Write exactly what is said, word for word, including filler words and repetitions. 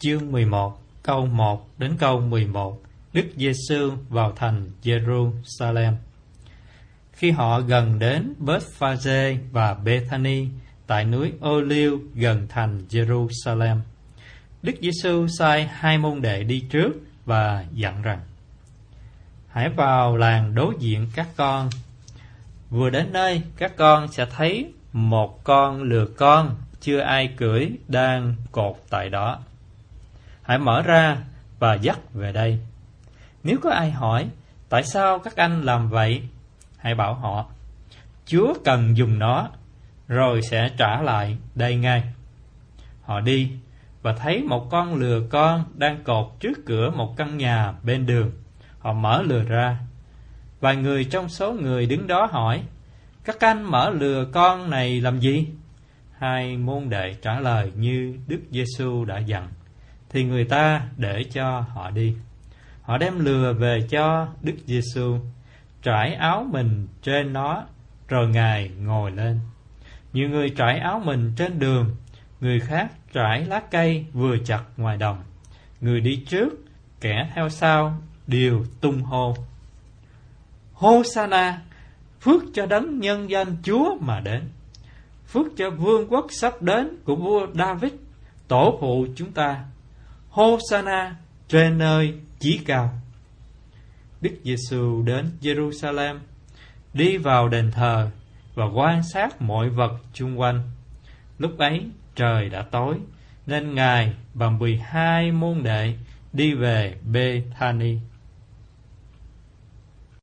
Chương mười một, câu một đến câu mười một. Đức Giê-xu vào thành Giê-ru-sa-lem. Khi họ gần đến Bết-pha-dê và Bê-tha-ni tại núi Ô-liêu gần thành Giê-ru-sa-lem, Đức Giê-xu sai hai môn đệ đi trước và dặn rằng: Hãy vào làng đối diện các con. Vừa đến nơi, các con sẽ thấy một con lừa con chưa ai cưỡi đang cột tại đó. Hãy mở ra và dắt về đây. Nếu có ai hỏi tại sao các anh làm vậy, hãy bảo họ: Chúa cần dùng nó, rồi sẽ trả lại đây ngay. Họ đi và thấy một con lừa con đang cột trước cửa một căn nhà bên đường. Họ mở lừa ra. Vài người trong số người đứng đó hỏi: Các anh mở lừa con này làm gì? Hai môn đệ trả lời như Đức Giê-xu đã dặn, thì người ta để cho họ đi. Họ đem lừa về cho Đức Giê-xu, trải áo mình trên nó, rồi Ngài ngồi lên. Nhiều người trải áo mình trên đường, người khác trải lá cây vừa chặt ngoài đồng. Người đi trước, kẻ theo sau đều tung hô: Hô-sa-na, phước cho đấng nhân danh Chúa mà đến. Phước cho vương quốc sắp đến của vua David, tổ phụ chúng ta. Hô-sa-na trên nơi chí cao. Đức Giê-xu đến Giê-ru-sa-lem, đi vào đền thờ và quan sát mọi vật chung quanh. Lúc ấy trời đã tối, nên Ngài và mười hai môn đệ đi về Bê-tha-ni.